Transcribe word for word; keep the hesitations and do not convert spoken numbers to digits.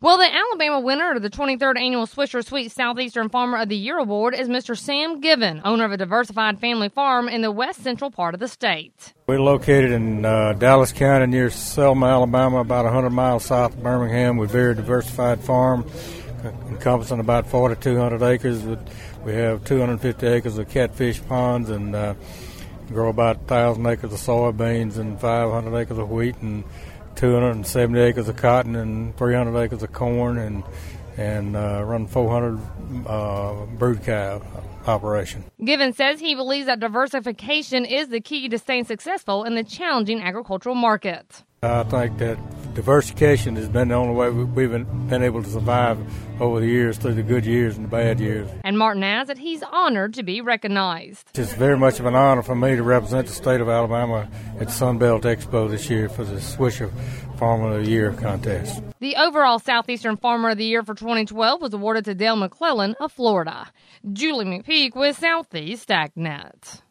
Well, the Alabama winner of the twenty-third Annual Swisher Sweet Southeastern Farmer of the Year Award is Mister Sam Given, owner of a diversified family farm in the west central part of the state. We're located in uh, Dallas County near Selma, Alabama, about one hundred miles south of Birmingham. We're a very diversified farm, encompassing about forty-two hundred acres. We have two hundred fifty acres of catfish ponds and uh, grow about one thousand acres of soybeans and five hundred acres of wheat and two hundred seventy acres of cotton and three hundred acres of corn and and uh, run four hundred uh, brood cow operation. Given says he believes that diversification is the key to staying successful in the challenging agricultural market. I think that diversification has been the only way we've been, been able to survive over the years, through the good years and the bad years. And Martin adds that he's honored to be recognized. It's very much of an honor for me to represent the state of Alabama at the Sun Belt Expo this year for the Swisher Farmer of the Year contest. The overall Southeastern Farmer of the Year for twenty twelve was awarded to Dale McClellan of Florida. Julie McPeak with Southeast AgNet.